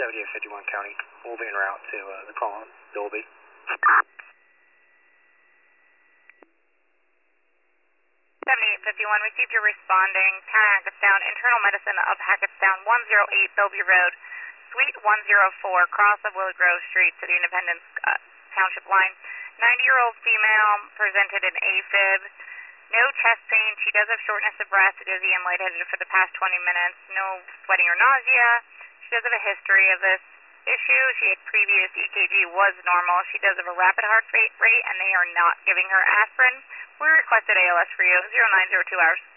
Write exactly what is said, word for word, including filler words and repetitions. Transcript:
seventy-eight fifty-one County. We'll be en route to uh, the call-on, Dolby. seventy-eight fifty-one, received your responding, Town Hackettstown, Internal Medicine of Hackettstown, one oh eight Bellevue Road, Suite one oh four, cross of Willow Grove Street to the Independence uh, Township line. ninety-year-old female, presented in AFib, no chest pain. She does have shortness of breath, dizzy, and lightheaded for the past twenty minutes. No sweating or nausea. She does have a history of this issue. She had previous E K G, was normal. She does have a rapid heart rate, and they are not giving her aspirin. We requested A L S for you, zero nine zero two hours.